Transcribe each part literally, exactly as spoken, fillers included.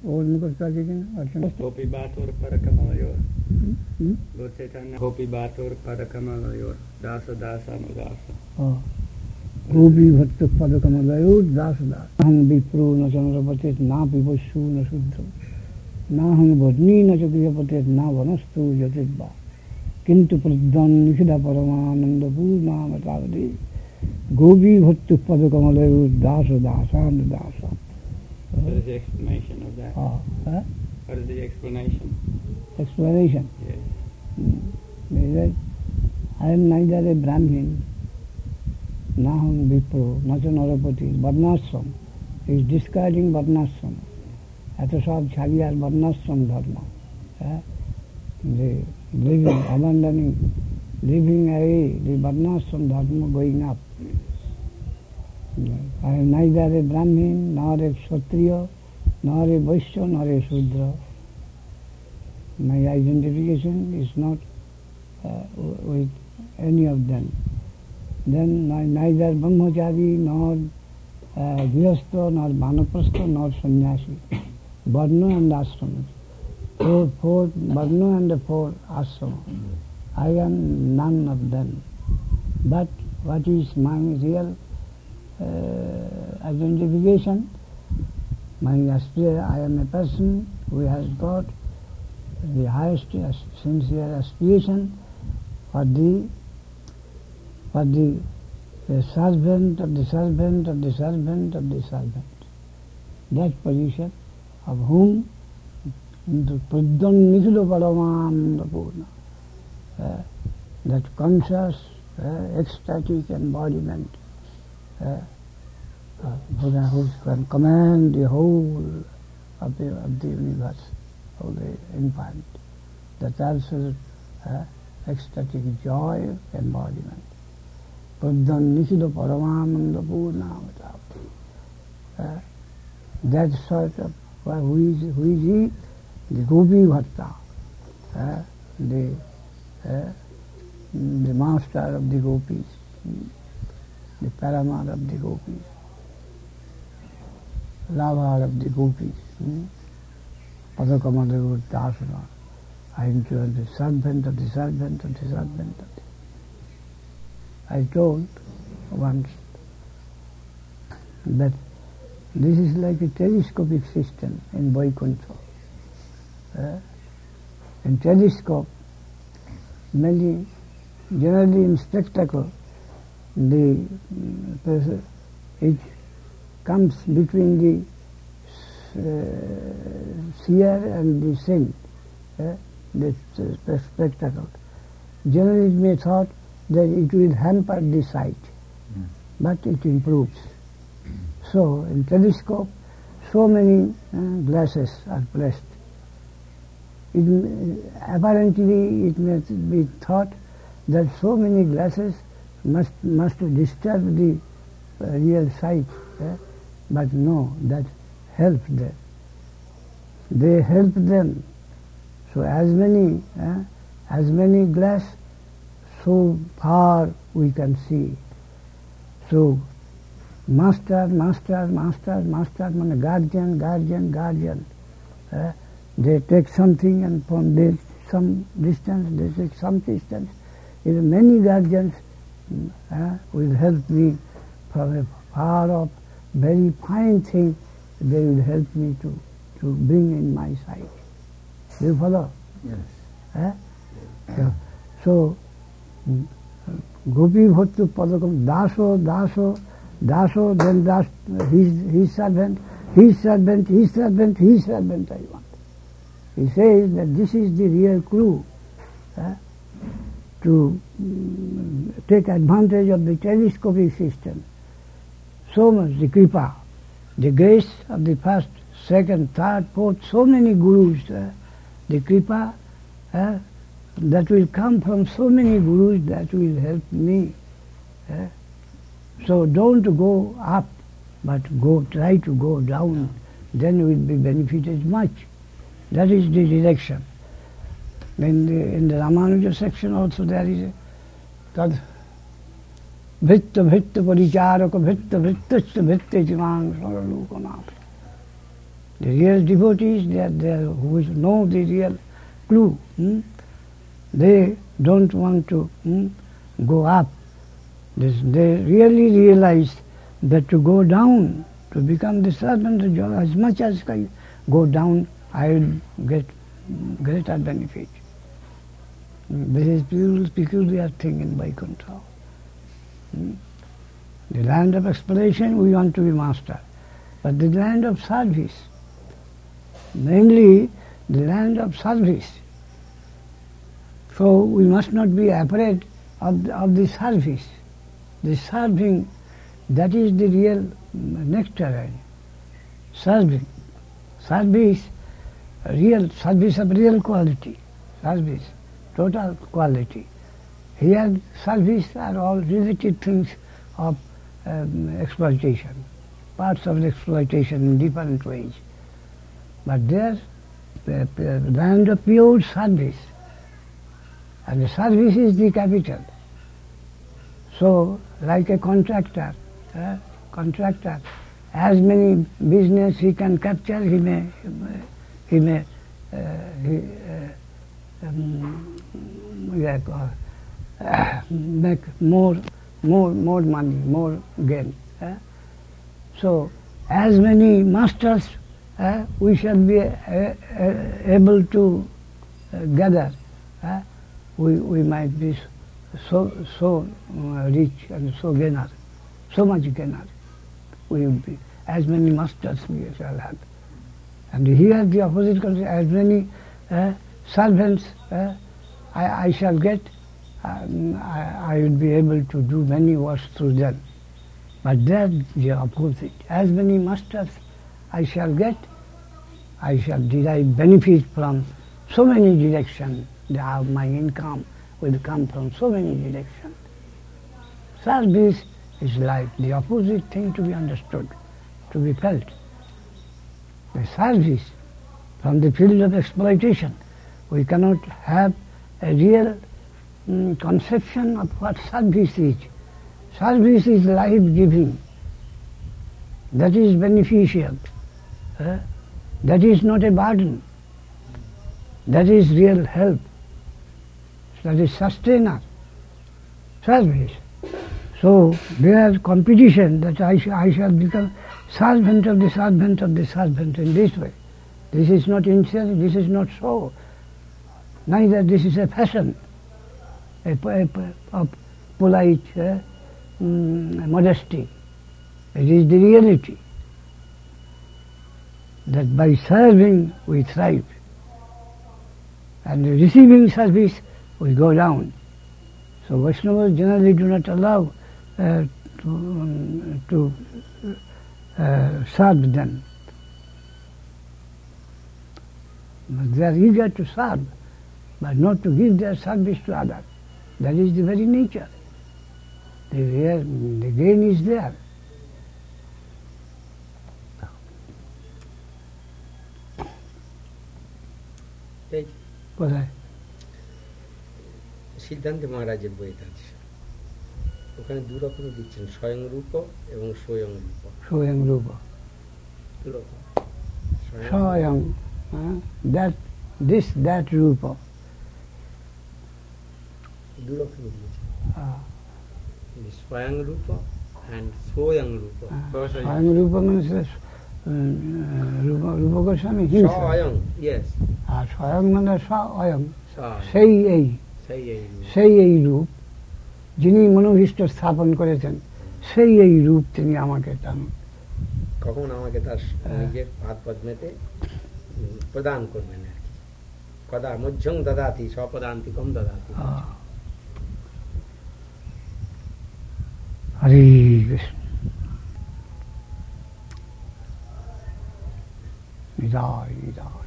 और में कुछ कहा कि ना अर्चना गोपी बात और पर कमलयोर Lord Chaitanya गोपी बात और पर कमलयोर दास दास अनुदास हाँ गोपी भक्त पद कमलयोर दास दास हम विप्रो न चंद्रपति ना पिबस्सु न शुद्ध ना हम भजनी न चक्रियपति ना वनस्तु जतिर्वा किंतु प्रद्वन् निखिला परमानंद पूर्णामतावधि गोपी भक्त पद कमलयोर दास दासान दासा. What is the explanation of that? Ah, huh? What is the explanation? Explanation? Yes. Mm. I am neither a Brahmin, naham Vipro, nacha Narapati, Varnashram. He is discarding Varnashram. Ato sab chhariya Varnashram dharma. Eh? The living, abandoning, living away the Varnashram dharma going up. I am neither a Brahmin, nor a Kshatriya, nor a Vaishya, nor a Shudra. My identification is not uh, with any of them. Then neither Brahmachari, nor uh, Grihastha, nor Vanaprastha, nor Sannyasi. Varna and Ashrama. Four, four, Varna and the four Ashrama. I am none of them. But what is my real Uh, identification, my aspir I am a person who has got the highest as sincere aspiration for the for the, the servant of the servant of the servant of the servant. That position of whom the Pradhan Nikhilo Paramananda Purna, uh, that conscious, uh, ecstatic embodiment. Uh, uh, who can command the whole of the, of the universe, of the infinite. That also uh, ecstatic joy embodiment. Pradhan Nikhilo Paramananda Purnamata. Uh, that sort of, well, who is, who is he? The Gopi Bhatta, uh, the, uh, the master of the gopis. The Paramar of the gopis, Lavar of the gopis, Padakamadavur Dasana. I am the servant of the servant of the servant of the. I told once that this is like a telescopic system in Vaikuntha. Uh, in telescope, many, generally in spectacle, the uh, it comes between the uh, seer and the saint, uh, the uh, spectacle. Generally it may be thought that it will hamper the sight, mm. but it improves. Mm. So in telescope, so many uh, glasses are placed. It, uh, apparently it may be thought that so many glasses must must disturb the uh, real sight, eh? But no, that helps them. They help them. So as many, eh? as many glass, so far we can see. So master, master, master, master, man, guardian, guardian, guardian. Eh? They take something and from this some distance, they take some distance. If many guardians Uh, will help me from a far off, very fine thing, they will help me to, to bring in my sight. Do you follow? Yes. Eh? So, so Gopi Bhattu Padakam, Daso, Daso, Daso, then das, his, his servant, his servant, his servant, his servant I want. He says that this is the real clue. Eh? To um, take advantage of the telescopic system. So much the kripa, the grace of the first, second, third, fourth, so many gurus, uh, the kripa uh, that will come from so many gurus that will help me. Uh, so don't go up, but go try to go down, then you will be benefited much. That is the direction. In the, in the Ramanuja section also there is a tad bhitta bhitta paricharaka bhitta bhittachta bhitta jimang saralokanat. The real devotees, they are there who know the real clue. Hmm? They don't want to hmm, go up. This, they really realize that to go down, to become the servant of God, as much as I go down, I will get greater benefit. This is a peculiar thing in Vaikuntha. Hmm? The land of exploration, we want to be master. But the land of service, mainly the land of service. So we must not be afraid of the, of the service. The serving, that is the real nectar. Serving. Service, real service of real quality. Service, total quality. Here, service are all related things of um, exploitation, parts of exploitation in different ways. But there, the, the land of pure service, and the service is the capital. So, like a contractor, uh, contractor, as many business he can capture, he may, he may, uh, he, uh, um, yeah, uh, make more, more, more money, more gain. Uh. So, as many masters uh, we shall be uh, uh, able to uh, gather. Uh, we we might be so so uh, rich and so gainer, so much gainer. We will be as many masters we shall have. And here the opposite country, as many uh, servants uh, I, I shall get. Um, I, I will be able to do many works through them. But there the opposite. As many masters I shall get, I shall derive benefit from so many directions. My income will come from so many directions. Service is like the opposite thing to be understood, to be felt. The service from the field of exploitation, we cannot have a real mm, conception of what service is. Service is life-giving. That is beneficial. Uh, that is not a burden. That is real help. That is sustainer. Service. So there is competition that I, sh I shall become servant of the servant of the servant in this way. This is not sincere, this is not so. Neither this is a fashion, a, a, a polite uh, mm, modesty. It is the reality that by serving we thrive, and receiving service we go down. So Vaishnavas generally do not allow uh, to, um, to uh, serve them. But they are eager to serve, but not to give their service to others. That is the very nature. The, the gain is there. কোথায়? সিদ্ধান্ত মহারাজের বইতে আছে, ওখানে দু রকম দিচ্ছেন, স্বয়ং রূপ এবং স্বয়ং রূপ। স্বয়ং রূপ, স্বয়ং, that this that রূপ, দু রকম দিয়েছে, স্বয়ং রূপ and স্বয়ং রূপ। স্বয়ং রূপ মানে রূপ রূপ গোস্বামী হিংসা, স্বয়ং, yes, আর স্বয়ং মানে স্বয়ং, সেই এই সেই এই রূপ যিনি মনোভীষ্ট স্থাপন করেছেন, সেই এই রূপ তিনি আমাকে চান, কখন আমাকে তার নিজের পাদ পদ্মেতে প্রদান করবেন আর কি। কদা মধ্যং দদাতি স্বপদান্তিকম দদাতি। হরে কৃষ্ণ। নিতাই নিতাই।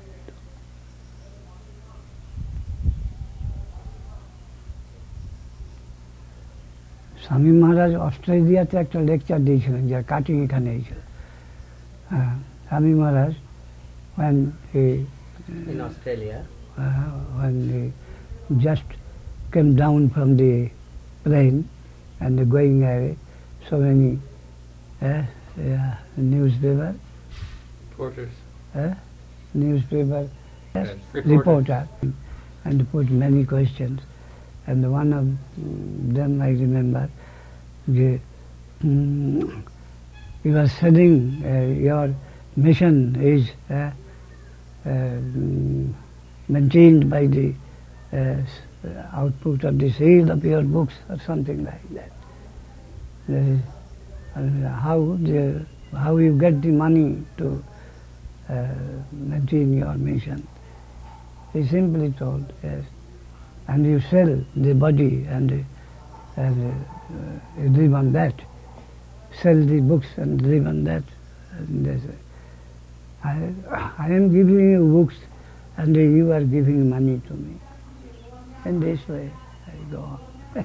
স্বামী মহারাজ অস্ট্রেলিয়াতে একটা লেকচার দিয়েছিলেন, যার কাটিং এখানে হয়েছিল। হ্যাঁ, স্বামী মহারাজ when he in Australia uh, when he just came down from the plane and going away, so many uh, uh, newspaper porters uh, newspaper Yes, reporter, and put many questions. And one of them I remember, the, um, he was saying, uh, your mission is uh, uh, maintained by the uh, output of the sale of your books or something like that. Uh, and how, the, how you get the money to uh, maintain your mission. He simply told, yes. And you sell the body and, uh, and uh, you live on that. Sell the books and live on that. And they say, I, I am giving you books and you are giving money to me. And this way I go on.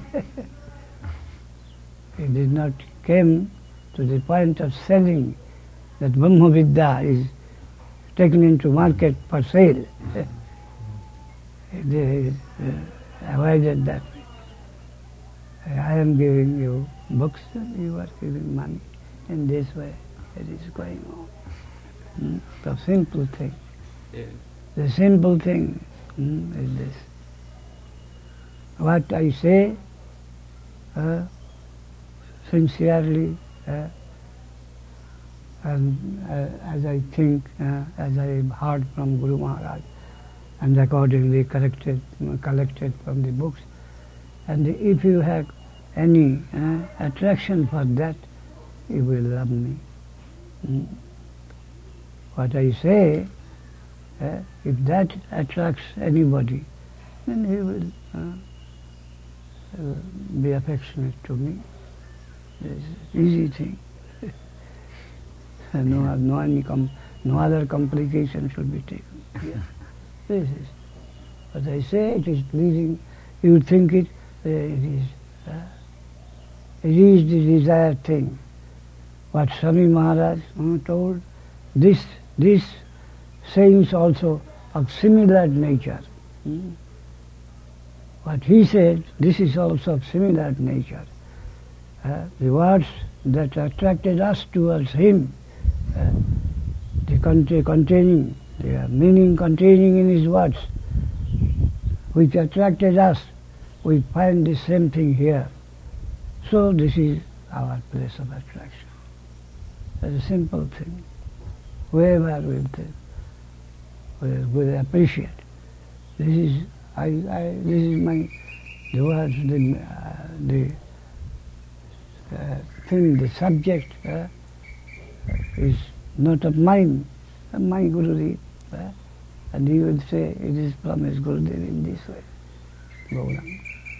He did not come to the point of selling that Brahma Vidya is taken into market for sale. They uh, avoided that way. I am giving you books and you are giving money. In this way it is going on. Mm? The simple thing. Yeah. The simple thing mm, is this. What I say uh, sincerely uh, and uh, as I think, uh, as I heard from Guru Maharaj, and accordingly corrected, collected from the books. And if you have any uh, attraction for that, you will love me. Mm. What I say, uh, if that attracts anybody, then he will uh, uh, be affectionate to me. It's an easy thing. no, no, any com no other complication should be taken. Yeah. This is what I say. It is pleasing. You think it. Uh, it is. Uh, it is the desired thing. What Swami Maharaj uh, told. This this sayings also of similar nature. Hmm? What he said, this is also of similar nature. Uh, the words that attracted us towards him, uh, the cont containing. The meaning containing in his words, which attracted us, we find the same thing here. So this is our place of attraction. It's a simple thing. Whoever will, will, will appreciate. This is I, I. This is my the words, the uh, the uh, thing, the subject uh, is not of mine. My Gurudev, uh, and he would say it is from his Gurudev in this way. Gauranga.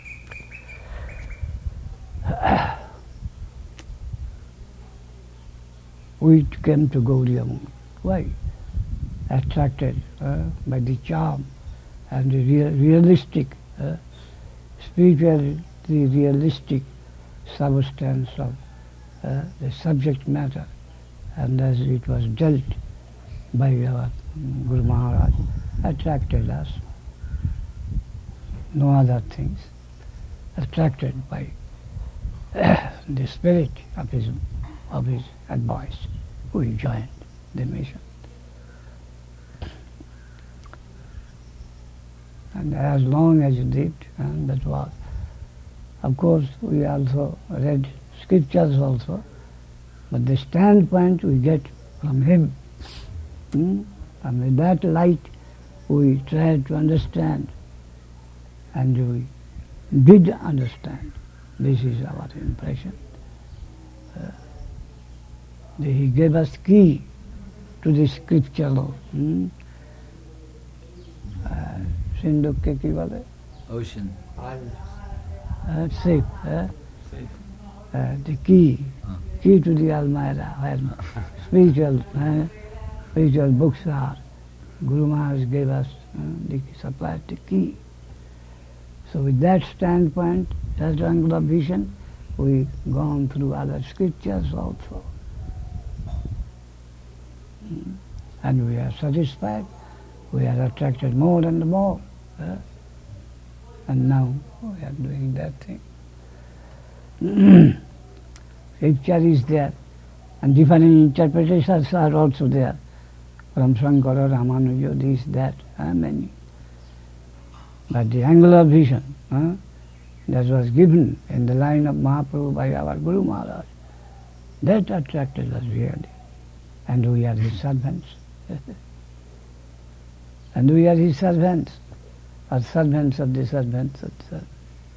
We came to Gaudiya. Why? Attracted uh, by the charm and the real, realistic, uh, spiritually realistic substance of uh, the subject matter, and as it was dealt by our Guru Maharaj, attracted us. No other things. Attracted by uh, the spirit of his, of his advice, we joined the mission. And as long as it did, and that was. Of course, we also read scriptures also, but the standpoint we get from him. Hmm? And with that light, we tried to understand, and we did understand. This is our impression. Uh, he gave us key to the scriptural. Hmm? Uh, Sindhu ke ki bole? Ocean. Uh, safe. Uh, Safe. uh, the key, Huh. key to the Almira, where spiritual, uh, spiritual books are. Guru Maharaj gave us, uh, the, supplied the key. So with that standpoint, that angle of vision, we've gone through other scriptures also. Mm. And we are satisfied, we are attracted more and more. Uh, and now we are doing that thing. Scripture is there, and different interpretations are also there. from Shankara, Ramanuja, this, that, uh, many. But the angular vision uh, that was given in the line of Mahaprabhu by our Guru Maharaj, that attracted us really. And we are his servants. And we are his servants, or servants of the servants of the servants.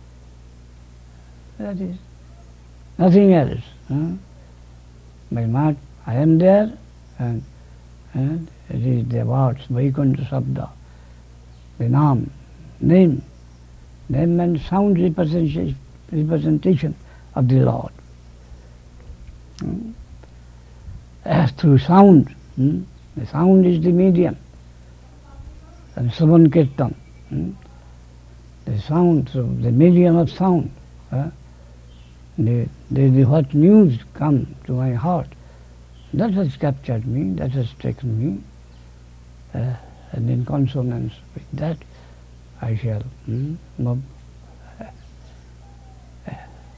That is nothing else. Huh? By Mat, I am there, and, and it is the words, Vaikuntha Sabda, the name, name. Name and sound representation, representation of the Lord. Hmm? As through sound, hmm? the sound is the medium. And Shravan Kirtan, hmm? the sound, so the medium of sound. Uh, the, the, the what news come to my heart, that has captured me, that has taken me, uh, and in consonance with that, I shall hmm, move. Uh, uh,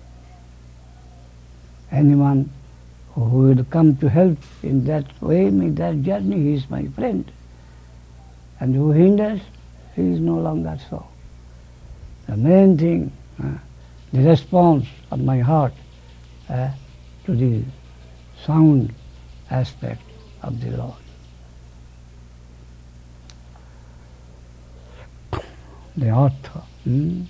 anyone who will come to help in that way, in that journey, he is my friend. And who hinders, he is no longer so. The main thing, uh, the response of my heart uh, to the sound aspect of the Lord. The artha. Hmm?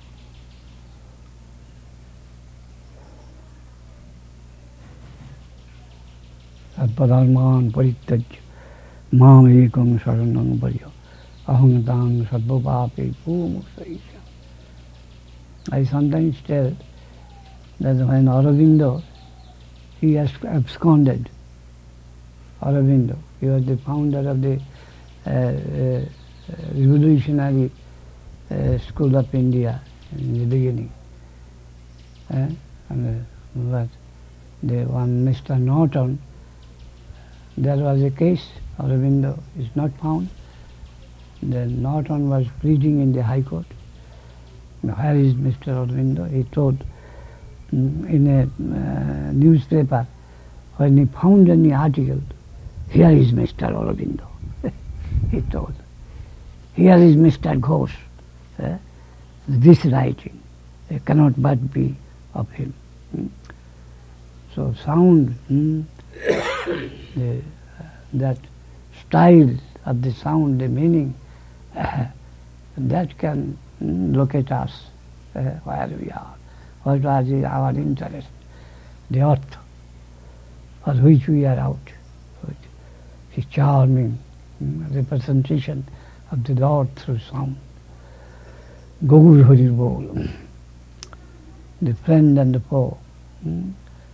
Sadpadharman parityajya mam ekam saranam varya aham tang sarvapape pumukshaisya. I sometimes tell that when Aurobindo, he has absconded. Aurobindo, he was the founder of the uh, uh, revolutionary uh, school of India in the beginning. Uh, and, uh, but the one Mister Norton, there was a case, Aurobindo is not found. Then Norton was pleading in the High Court. Now, where is Mister Aurobindo? He told um, in a uh, newspaper, when he found any article, here is Mister Aurobindo, he told. Here is Mister Ghosh. Uh, this writing, it cannot but be of him. Mm. So sound, mm, the, uh, that style of the sound, the meaning, uh, that can mm, locate us uh, where we are, what was the, our interest, the earth for which we are out, the charming mm, representation of the Lord through sound. Gaur Hari Bol, the friend and the foe. Mm.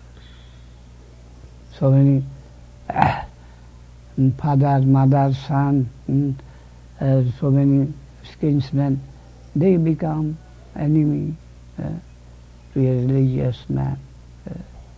So many uh, father, mother, son, mm, uh, so many kinsmen, they become enemy uh, to a religious man. Uh,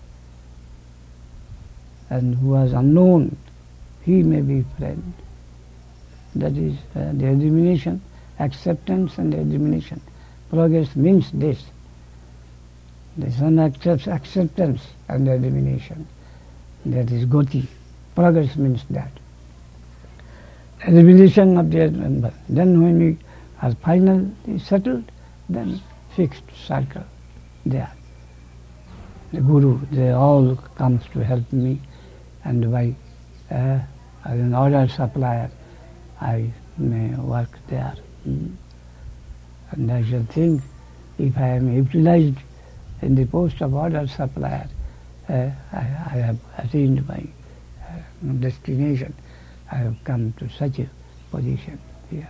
and who was unknown, he may be friend. That is uh, the elimination, acceptance and elimination. Progress means this. The son accepts acceptance and elimination. That is goti. Progress means that. Elimination of the member. Then when we are finally settled, then fixed circle there. The Guru, they all comes to help me, and by uh, as an order supplier, I may work there. Mm. And I shall think, if I am utilized in the post of order supplier, uh, I, I have attained my uh, destination. I have come to such a position here.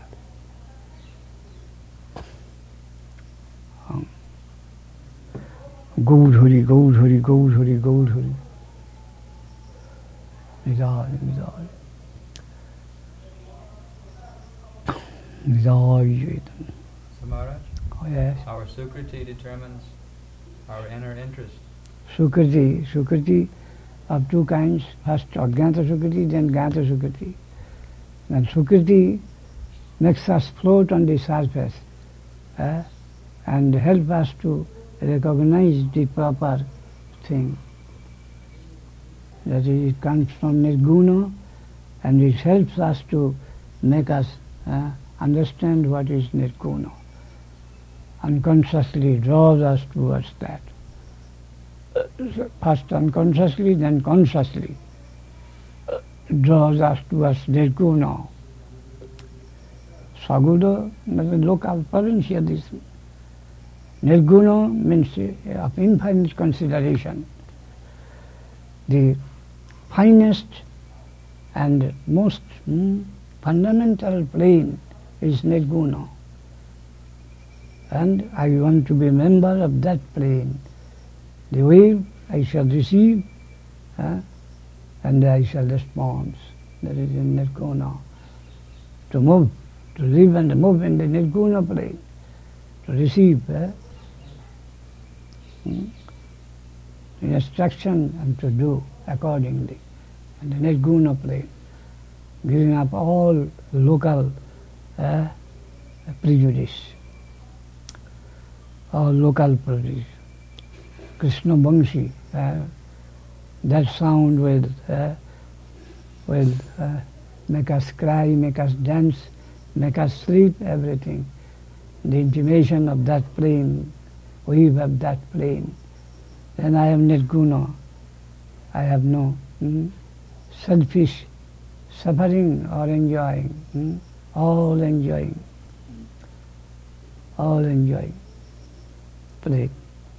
Um, Gaur Hari, Gaur Hari, Gaur Hari, Gaur Hari. Nidal, Nidal. Nidal. So Maharaj, Oh yes. our Sukriti determines our inner interest. Sukriti, Sukriti of two kinds. First Ajnata Sukriti, then Jnata Sukriti. And Sukriti makes us float on the surface uh, and help us to recognize the proper thing. That is, it comes from Nirguna And it helps us to make us uh, understand what is Nirguna. Unconsciously draws us towards that. First unconsciously, then consciously draws us towards Nirguna. Saguda is a local provincial. This Nirguna means uh, of infinite consideration. The finest and most mm, fundamental plane is Nirguna. And I want to be a member of that plane. The wave I shall receive uh, and I shall respond. That is in Nirguna. To move, to live and move in the Nirguna plane. To receive uh, mm, instruction and to do accordingly. And the Nirguna plane. Giving up all local uh, prejudice. All local prejudice. Krishna Bangshi, uh, that sound will, uh, will uh, make us cry, make us dance, make us sleep, everything. The intimation of that plane, wave of that plane. Then I am Nirguna. I have no mm, selfish suffering or enjoying, mm, all enjoying, all enjoying. Plane.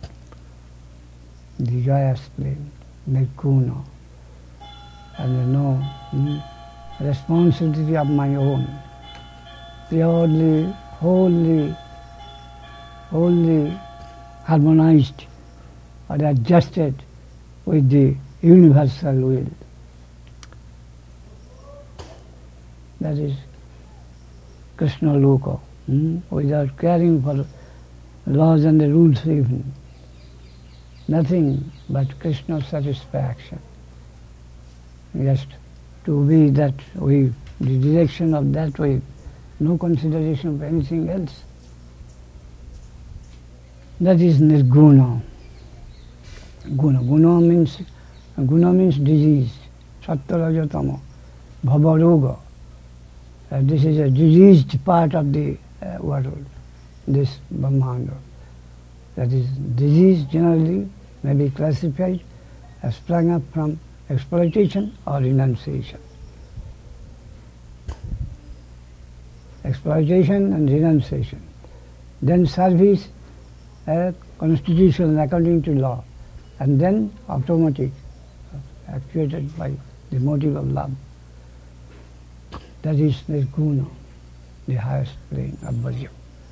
The joyous plane, Nirguna, and no mm, responsibility of my own, purely, wholly, wholly harmonized or adjusted with the universal will. That is Krishna Loka, mm, without caring for laws and the rules even. Nothing but Krishna's satisfaction. Just to be that wave, the direction of that wave, no consideration of anything else. That is Nirguna. Guna. Guna means, guna means disease. Sattarajatama. Bhavaroga. Uh, this is a diseased part of the uh, world, this Brahmanda. That is, disease generally may be classified as sprung up from exploitation or renunciation. Exploitation and renunciation. Then service, uh, constitutional according to law, and then automatic, actuated by the motive of love. That is Nirguna, the highest plane of Bhajan.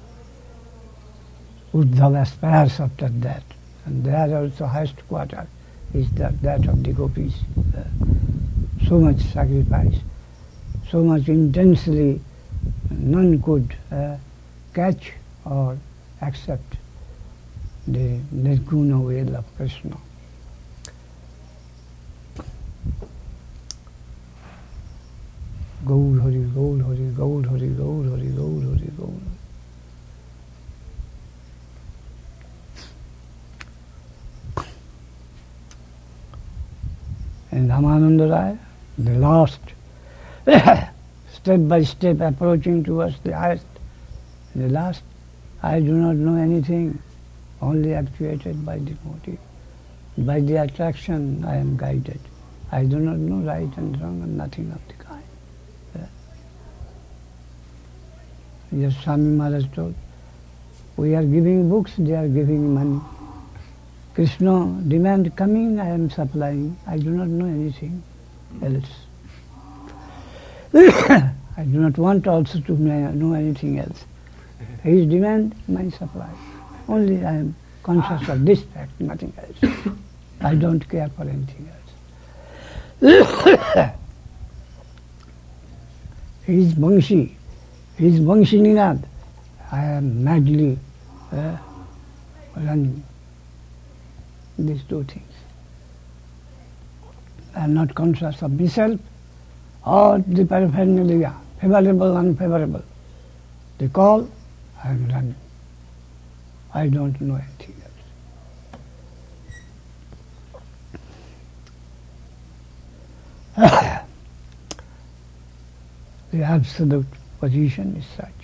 Uddhava aspires after that, and there also highest quarter is that, that of the gopis. Uh, so much sacrifice, so much intensely none could uh, catch or accept the Nirguna will of Krishna. Gaur Hari, Gaur Hari, Gaur Hari, Gaur Hari, Gaur Hari, Gaur Hari. And Ramananda Rai, the last, step by step approaching towards the highest, the last, I do not know anything, only actuated by the motive. By the attraction I am guided. I do not know right and wrong and nothing of the kind. Yeah. Yes, Swami Maharaj told, we are giving books, they are giving money. Krishna demand coming, I am supplying. I do not know anything else. I do not want also to know anything else. His demand, my supply. Only I am conscious of this fact, nothing else. I don't care for anything else. His Bangshi, his Bangshi Ninad, I am madly uh, running. These two things. I am not conscious of myself or the paraphernalia, favorable, unfavorable. The call, I am running. I don't know anything else. The absolute position is such.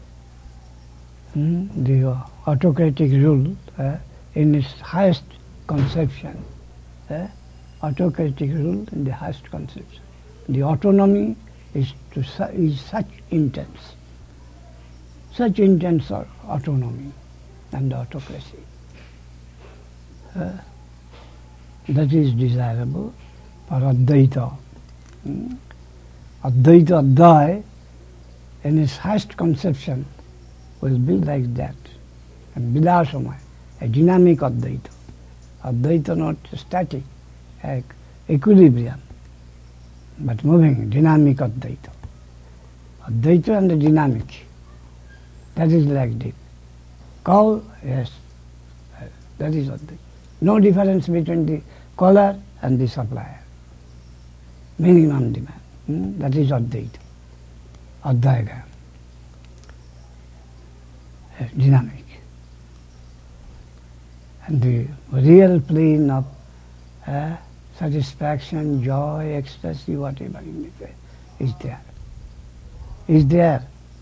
Hmm? The uh, autocratic rule uh, in its highest conception, uh, autocratic rule in the highest conception. The autonomy is, to su is such intense, such intense autonomy and autocracy. Uh, that is desirable for Advaita. Hmm? Advaita Advai in its highest conception will be like that. And Vilasama, a dynamic Advaita. Advaita not static, like equilibrium, but moving, dynamic Advaita. Advaita and the dynamic. That is like the call, yes, that is Advaita. No difference between the caller and the supplier. Minimum demand. Hmm? That is Advaita. Advaita. Yes, dynamic. And the real plane of uh, satisfaction, joy, ecstasy, whatever you may say, is there. Is there.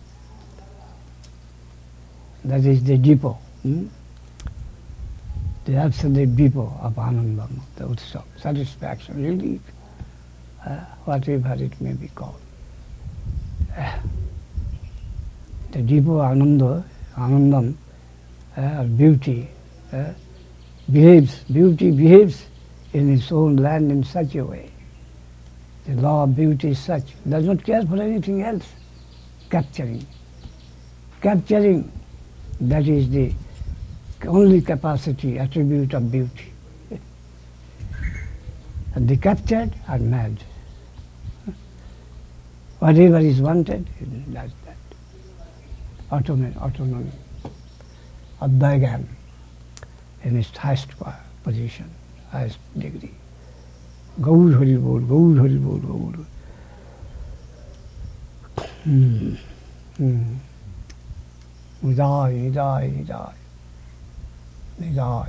That is the depot. Hmm? The absolute depot of Anandam, the Utsav, satisfaction, relief, uh, whatever it may be called. Uh, the depot Ananda, Anandam, uh, beauty, uh, behaves, beauty behaves in its own land in such a way. The law of beauty is such, does not care for anything else. Capturing. Capturing, that is the only capacity, attribute of beauty. And the captured are mad. Whatever is wanted, it does that. Autonomy, autonomy. Advaigam in its highest position, highest degree. Gaur Hari Bol, Gaur Hari Bol, Gaur. Hmm. Hmm. Nidai, Nidai, Nidai. Nidai.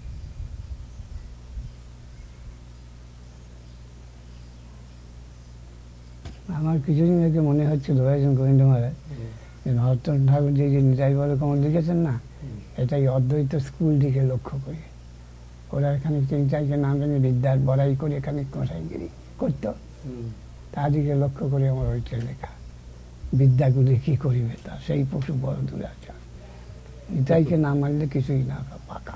আমার কিছুদিন আগে মনে হচ্ছিল একজন গোবিন্দ মহারাজ যে নরোত্তম ঠাকুর যে নিতাই বলে কমল লিখেছেন না, এটাই অদ্বৈত স্কুল দিকে লক্ষ্য করে ওরা এখানে তিন চারজন নাম জানি বিদ্যার বড়াই করে এখানে কষাইগিরি করতো, তাদিকে লক্ষ্য করে আমার ওইটা লেখা। বিদ্যাগুলি কি করিবে তা সেই পশু বড় দুরাচার, নিতাইকে না মানলে কিছুই না পাকা।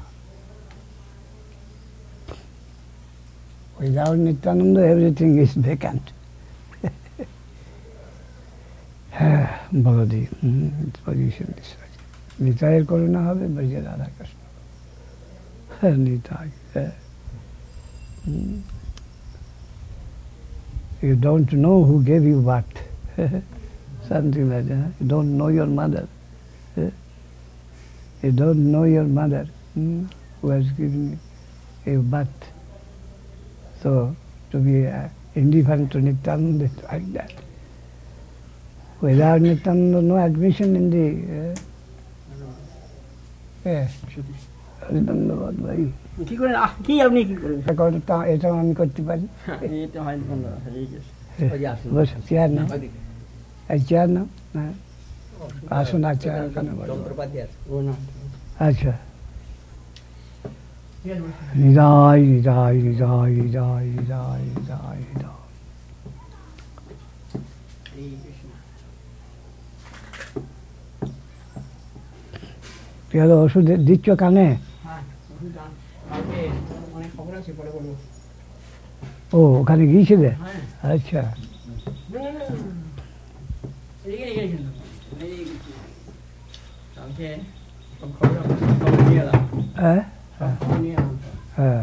Without Nityananda, everything is vacant. Bhagavati, its position is such. Nitayar Karuna হবে Braja Radha Krishna. Nitai. You don't know who gave you what. Something like that. You don't know your mother. You don't know your mother who has given you birth. So, to be uh, indifferent to Nityananda is like that. Without Nityananda, no admission in the... Uh, yes. ধন্যবাদ ভাই। কি করেন কি আপনি কি করেন? এটা আমি করতে পারি। এটা হয় না, বস চেয়ার না, এই চেয়ার না, আসুন আর চেয়ার কেন? আচ্ছা। নিদায় নিদায় নিদায় নিদায় নিদায় নিদায় নিদায়। তুই ওষুধ দিচ্ছ কানে? ও ওখানে গিয়েছিলে? আচ্ছা। হ্যাঁ হ্যাঁ।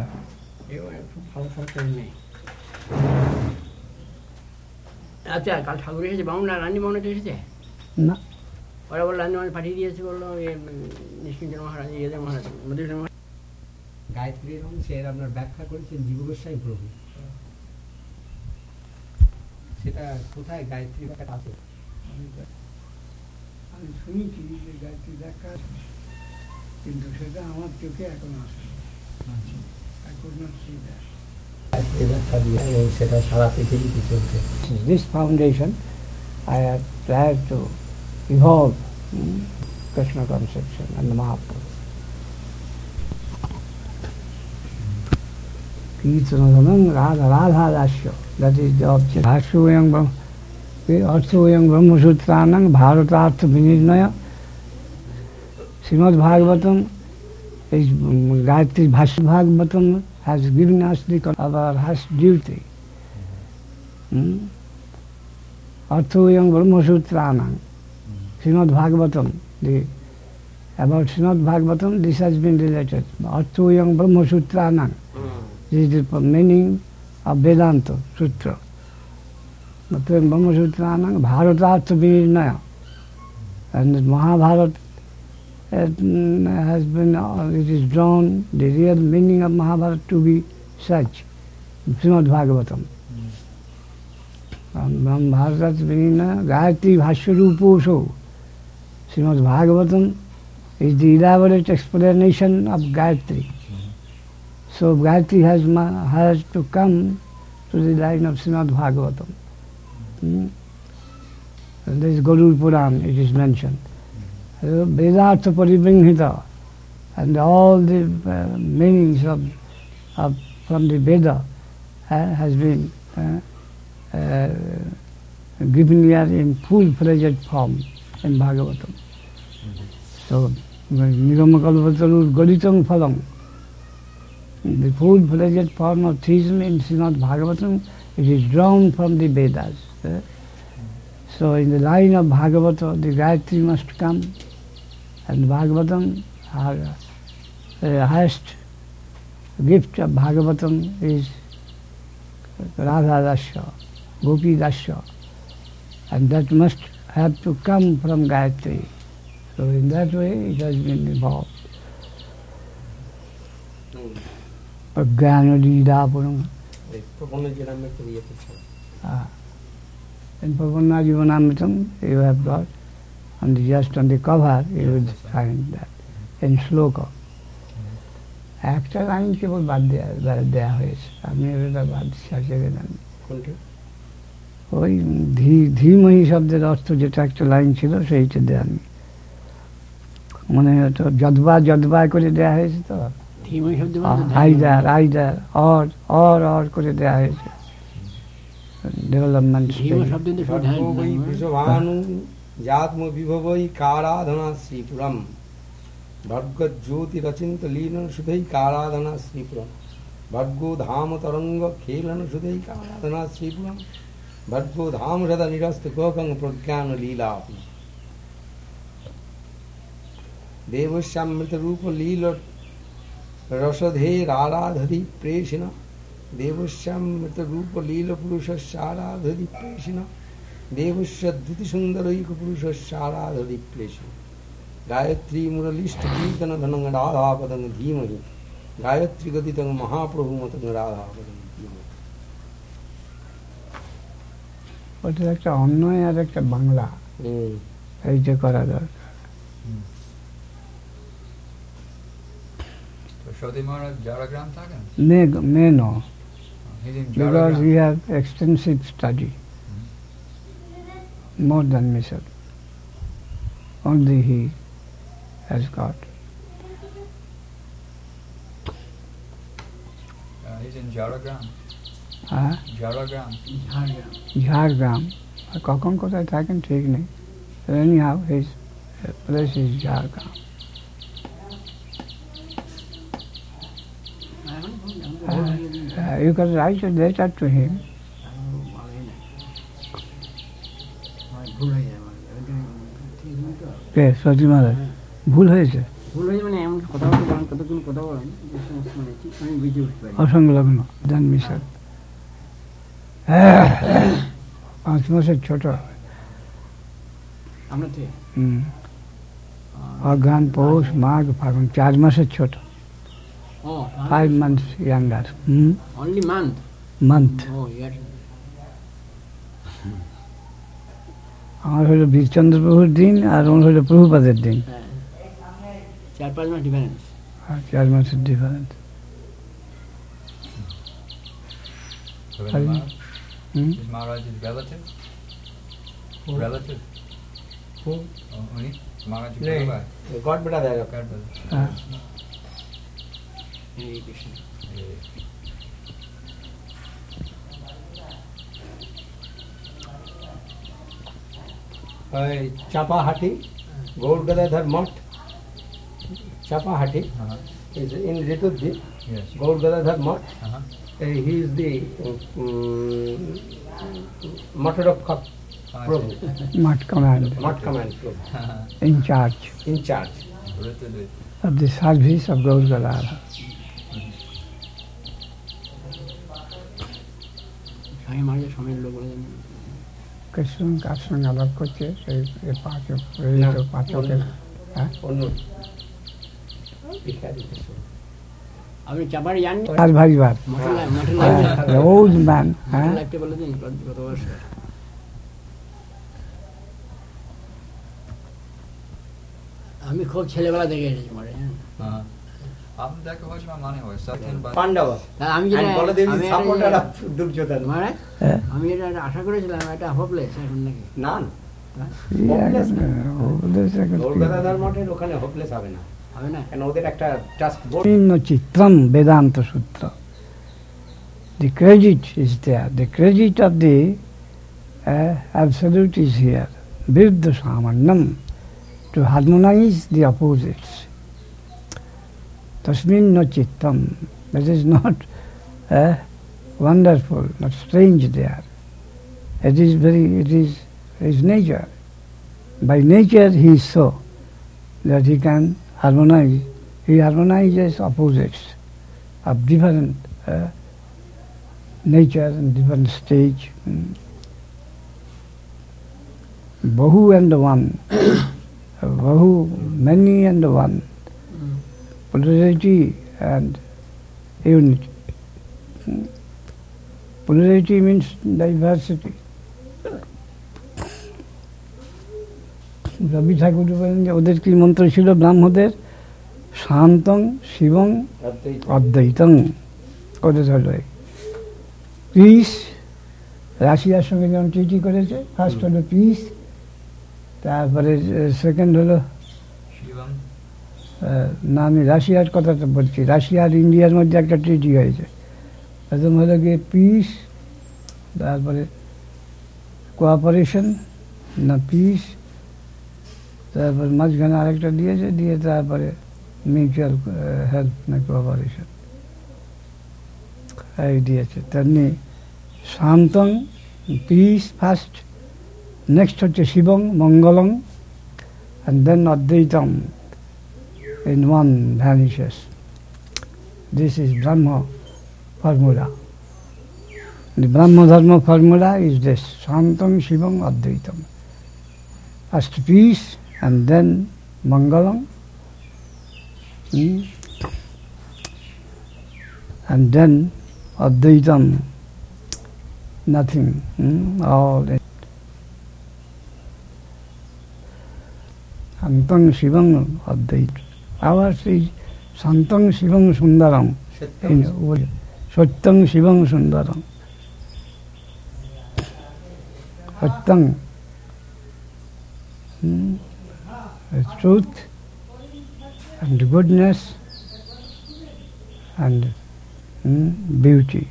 আচ্ছা, কাল ঠাকুর এসেছে, বামুনরা রানী বামুন এসেছে না? ওরা বললো রানী বামুন পাঠিয়ে দিয়েছে, বললো নিশ্চিন্ত মহারাজ, ইয়েদের মহারাজ, মধুসূদন মহারাজ। গায়ত্রীর অংশের আপনার ব্যাখ্যা করেছেন জীব গোস্বামী প্রভু। সেটা কোথায় গায়ত্রী ব্যাখ্যা আছে? আমি শুনেছি যে গায়ত্রী ব্যাখ্যা, কিন্তু সেটা আমার চোখে এখন আসে। সেটা সারা পৃথিবীতে চলছে। This foundation I have tried to evolve hmm, Krishna conception and the Mahaprabhu. Kirtanadhanam Radha Radha Dasya. That is the object. Bhashyayam Brahma Arthayam Brahma Sutranam Bharatartha Vinirnaya. Srimad Bhagavatam is Gayatri Bhashya Bhagavatam has given us the of our first duty. Hmm? Arthayam Brahma Sutranam. Srimad Bhagavatam, the about Srimad Bhagavatam, this has been related. Arthayam Brahma Sutranam. This is the meaning of Vedanta Sutra. Arthayam Brahma Sutranam Bharatartha Vinirnaya. And the Mahabharata uh, has been, uh, it is drawn, the real meaning of Mahabharata to be such. Srimad Bhagavatam. Bharatartha Vinirnaya Gayatri Bhashya Ruposho. Srimad Bhagavatam is the elaborate explanation of Gayatri. So Gayatri has, has to come to the line of Srimad Bhagavatam. Hmm? And there is Garuda Puran, it is mentioned. Vedartha Paribringhita, and all the uh, meanings of, of from the Veda uh, has been uh, uh, given here in full-fledged form in Bhagavatam. So, Nigamakalpatarur Gaditam Phalam, the full-fledged form of theism in Srimad Bhagavatam, it is drawn from the Vedas. Uh, so, in the line of Bhagavata, the Gayatri must come, and Bhagavatam, our uh, highest gift of Bhagavatam is Radha Dasya, Gopi Dasya, and that must have to come from Gayatri. So in that way it has been evolved. Prajnana Leelapuram. Ah. In Prapanna Jivanamritam you have got, and just on the cover you will find that in শ্লোকা একটা line কেবল বাদ দেওয়া দেওয়া হয়েছে, আমি ওটা বাদ শেষে গেলাম। ওই ধী ধীমহি শব্দের অর্থ যেটা একটা লাইন ছিল সেইটা দেওয়া নেই, মানে তো যদবা যদবা করে দেওয়া হয়েছে, তো either either or or or করে দেওয়া হয়েছে ডেভেলপমেন্ট। যাত্ম বিভবৈ কারাধনা শ্রীপুরম ভর্গজ্যোতি রচিন্ত লীলন সুধৈ কারাধনা শ্রীপুরম ভর্গো ধাম তরঙ্গ খেলন সুধৈ কারাধনা শ্রীপুরম ভর্গো ধাম সদা নিরস্ত গোকং প্রজ্ঞান লীলাপি দেবশ্যামৃত রূপ লীল রসধে রারাধি প্রেষিণ দেবশ্যামৃত রূপ লীল পুরুষস্যারাধি প্রেষিণ দেবস্য দ্যুতি সুন্দরৈক পুরুষস্যারাধি প্রেষিণ গায়ত্রী মুরলিষ্ঠ কীর্তন ধনং রাধাপদং ধীমহি গায়ত্রী গদিতং মহাপ্রভুমতং রাধাপদং ধীমহি। ওটা একটা অন্যায় আর একটা বাংলা এইটা করা দরকার। Shodi Maharaj Jaragram Thakan? May, may no, He's in because Jaragram. he has extensive study, more than myself. Only he has got. Uh, he's in Jaragram. হ্যাঁ, Jaragram. ঝাড়গ্রাম। কখন কোথায় থাকেন ঠিক নেই। Anyhow, his place is Jhargram. Uh, you can write a letter to him. কে সতী মহারাজ ভুল হয়েছে, ভুল হয়েছে মানে এমন কথা বলতে পারেন, কতক্ষণ কথা বলেন যে সমস্ত মানে কি আমি বুঝে উঠতে পারি। অসংলগ্ন জান মিশন পাঁচ মাসের ছোট আমরা ঠিক হুম অঘ্রান পৌষ মাঘ ফাগুন চার মাসের ছোট, ও five months younger. Hmm only month month. Oh yeah আমার হলো বীরচন্দ্র প্রভুর দিন আর ওর হলো প্রভুপাদের দিন, হ্যাঁ চার পাঁচ মাস ডিফারেন্স। আর চার মাসের difference. Govinda Pardon? Maharaj? Hmm Is Maharaj's relative? relative? Who? Oh, only? Maharaj नहीं, Gurubhai? God बेटा देगा। God brother. हाँ, हरे Krishna. Yeah. Chapahati, Gaur Gadadhar Mutt, Chapahati Uh-huh. is in Ritudvi, Yes. Gaur Gadadhar Mutt. Uh-huh. Uh, he is the um, Mutter of Cup I Prabhu, Mutt command, Mutt Command Prabhu, see. in charge in charge. Ritudvit. of the service of Gaur Gadadhar. স্বামী মার্গের স্বামীর লোক বলে দেন। কৃষ্ণ কার সঙ্গে আলাপ করছে সেই এই পাচক এই তো পাচকের হ্যাঁ Onur. Bihari Krishna. আপনি চাপাড়ি জাননি? আর ভারী বার মঠের লাইফ মঠের লাইফ ওল্ড ম্যান হ্যাঁ লাইফটা বলে দিন কত কত বয়স। আমি খুব ছেলেবেলা দেখে এসেছি মরে। Uh-huh. আপনি দেখো হচ্ছে না মানে হয় সাথেন বা Pandava. তা আমি And যেটা Baladev আমি is এটা- supporter of Duryodhana. মারে হ্যাঁ আমি এটা একটা আশা করেছিলাম এটা হোপলেস এখন নাকি। None. Hopeless না, hopeless এখন Gaur কি? Gadadhar Mutter ওখানে hopeless হবে না। হবে না? কেন ওদের একটা trust board Nino Chitram Vedanta Sutra. The credit is there. The credit of the uh, absolute is here. Viruddha Samannam, to harmonize the opposites. Tasmin no Chittam. That is not uh, wonderful, not strange there. It is very, it is his nature. By nature he is so that he can harmonize. He harmonizes opposites of different uh, nature and different stage. Mm. Bahu and one, Bahu, many and one, plurality and unity. Mm. Plurality means diversity. Rabi Thakur বলেন যে ওদের কি মন্ত্র ছিল ব্রাহ্মদের শান্তং শিবং অদ্বৈতং ওদের হলো piece রাশিয়ার সঙ্গে যেমন ট্রিটি করেছে ফার্স্ট হলো পিস তারপরে সেকেন্ড হলো শিবম আহ, না আমি রাশিয়ার কথাটা বলছি রাশিয়া আর ইন্ডিয়ার মধ্যে একটা ট্রিটি হয়েছে প্রথম হলো গিয়ে পিস তারপরে কোঅপারেশন না পিস তারপর মাঝখানে আরেকটা দিয়েছে দিয়ে তারপরে মিউচুয়াল হেল্প না কোঅপারেশন এই দিয়েছে তেমনি শান্তং পিস ফার্স্ট নেক্সট হচ্ছে শিবং মঙ্গলং অ্যান্ড দেন অদ্বৈতম in one vanishes. This is Brahma formula. The Brahma Dharma formula is this, Shantam Shivam Advaitam. First peace and then Mangalam. Hmm? And then Advaitam. Nothing. Hmm? All it. Shantam Shivam Advaitam. Ours is Santam Shivam Sundaram. In Uri. Sattam Shivam Sundaram. Sattam. Hmm? The truth and goodness and hmm, beauty.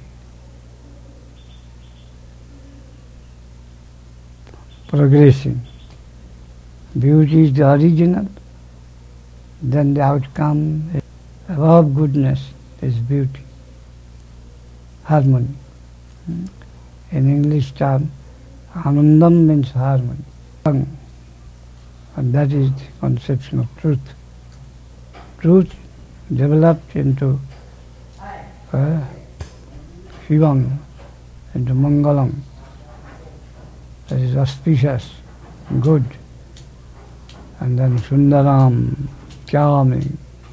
Progressing. Beauty is the original. Then the outcome is above goodness is beauty, harmony. Hmm? In English term, Anandam means harmony. And that is the conception of truth. Truth developed into uh, Shivam, into Mangalam. That is auspicious, good. And then Sundaram, charming,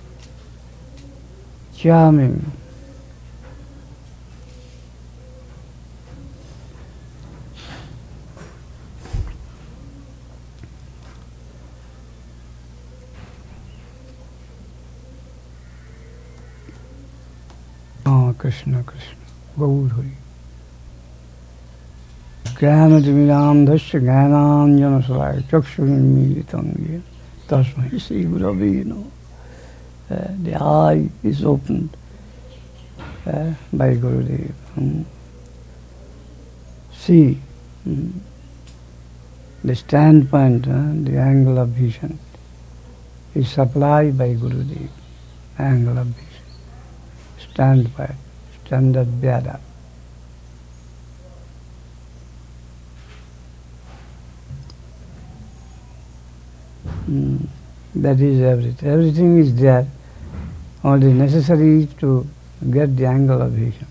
charming. Oh, Krishna, Krishna, Gaur Hari. Jnanatimirandhasya jnananjanasalaya chakshurunmilitam yena tasmai Sri Gurave namaha. Uh, the eye is opened uh, by Gurudev. Hmm. See hmm, the standpoint, uh, the angle of vision is supplied by Gurudev. Angle of vision, standpoint, standard vyada. Hmm. That is everything. Everything is there. Only necessary to get the angle of vision.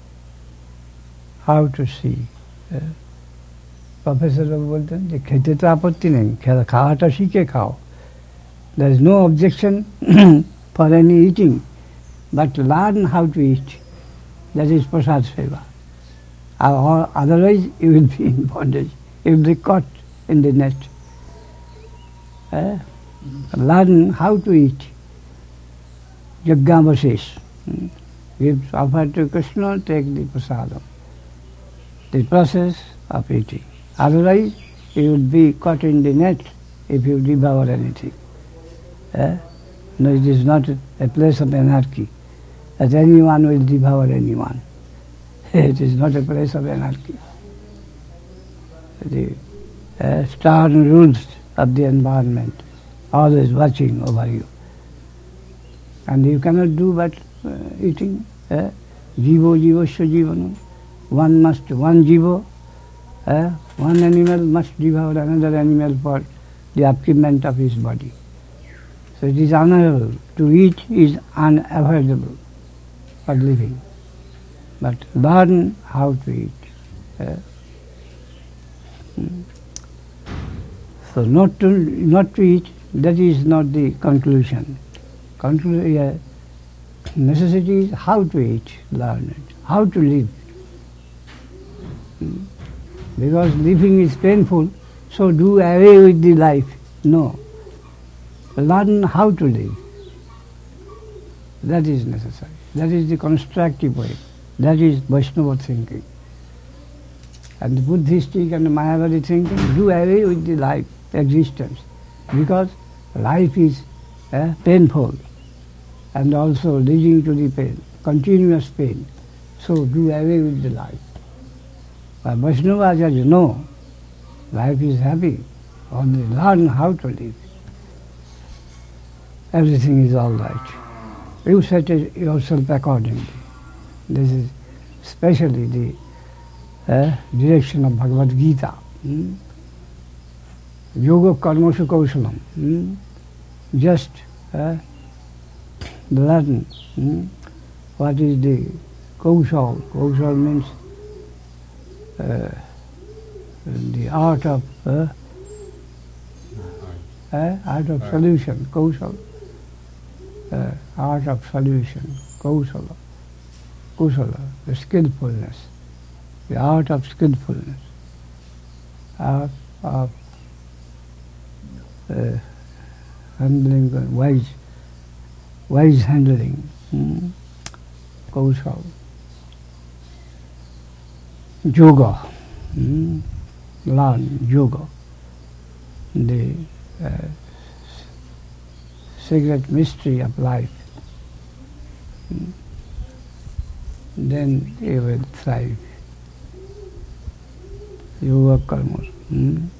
How to see. Professor बोलते हैं कि खेते तो आपत्ति नहीं, खावाटा सीखे खाओ. There is no objection for any eating, but learn how to eat. That is prasad seva. Otherwise you will be in bondage. You will be caught in the net. Eh? Learn how to eat. Yajnavashesh. Give offer to Krishna, take the prasadam. The process of eating. Otherwise, you will be caught in the net if you devour anything. Eh? No, it is not a place of anarchy, that anyone will devour anyone. It is not a place of anarchy. The uh, stern rules of the environment, always watching over you. And you cannot do but uh, eating. Eh? Jivo jivasya jivanam. One must, one jivo, eh? one animal must devour another animal for the upkeepment of his body. So it is honorable. To eat is unavoidable for living. But learn how to eat. Eh? Hmm. So not to, not to eat, that is not the conclusion. Conclu- uh, necessity is how to eat, learn it, how to live. Hmm. Because living is painful, so do away with the life. No. Learn how to live. That is necessary. That is the constructive way. That is Vaishnava thinking. And the Buddhistic and the Mayavadi thinking, do away with the life, existence. Because life is uh, painful and also leading to the pain, continuous pain. So do away with the life. But Vaishnava Acharya, no, life is happy. Only learn how to live. Everything is all right. You set it yourself accordingly. This is especially the uh, direction of Bhagavad Gita. Hmm? Yoga karmashu kaushalam. Hmm? Just uh, learn hmm? what is the kaushal. Kaushal means uh, the art of uh, uh, art of solution. Kaushal. Uh, art of solution. Kausala. Kusala, the skillfulness, the art of skillfulness, art of uh, handling, wise, wise handling, hmm? Kausal. Yoga, hmm? learn yoga, the uh, secret mystery of life. Hmm? Then you will thrive. Yoga karma. Hmm?